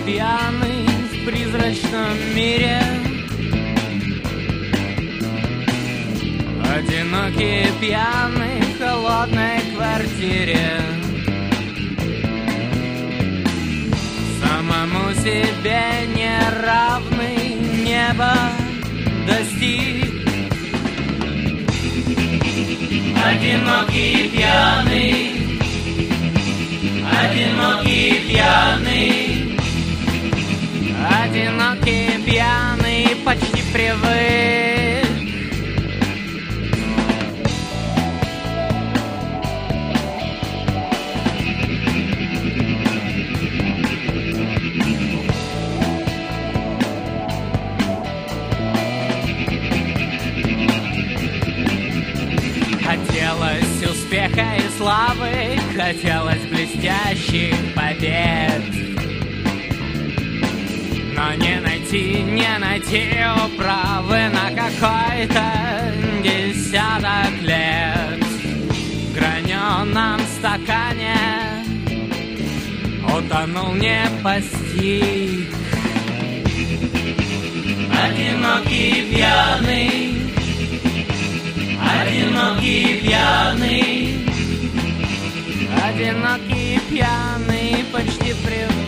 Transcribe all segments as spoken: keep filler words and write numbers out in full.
пьяный в призрачном мире. Одинокий пьяный в холодной квартире. Самому себе неравный небо достиг. Одинокий пьяный, одинокий пьяный, одинокий пьяный почти привык. Хотелось успеха и славы, хотелось блестящих побед, но не найти, не найти управы на какой-то десяток лет. В граненом стакане утонул, не постиг. Одинокий пьяный, одинокий пьяный, одинокий пьяный почти привык.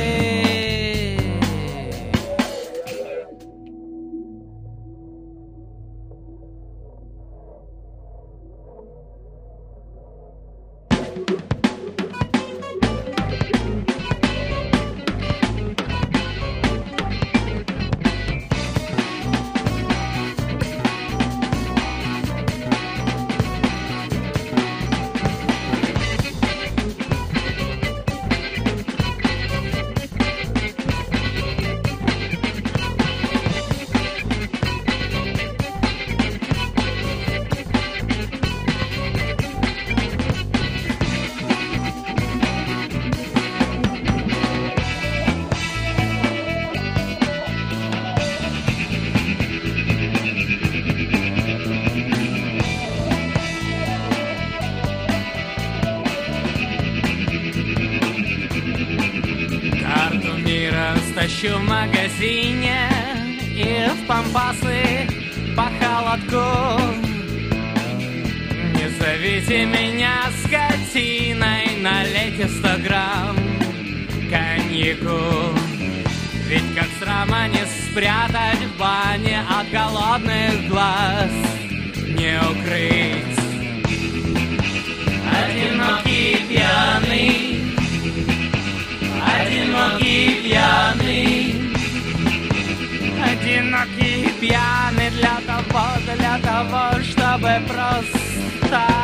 Стащу в магазине и в пампасы по холодку. Не зовите меня скотиной, налейте сто грамм коньяку. Ведь как срама не спрятать в бане, от голодных глаз не укрыть. Одинокий пьяный, одинокий пьяный, одинокий пьяный для того, для того, чтобы просто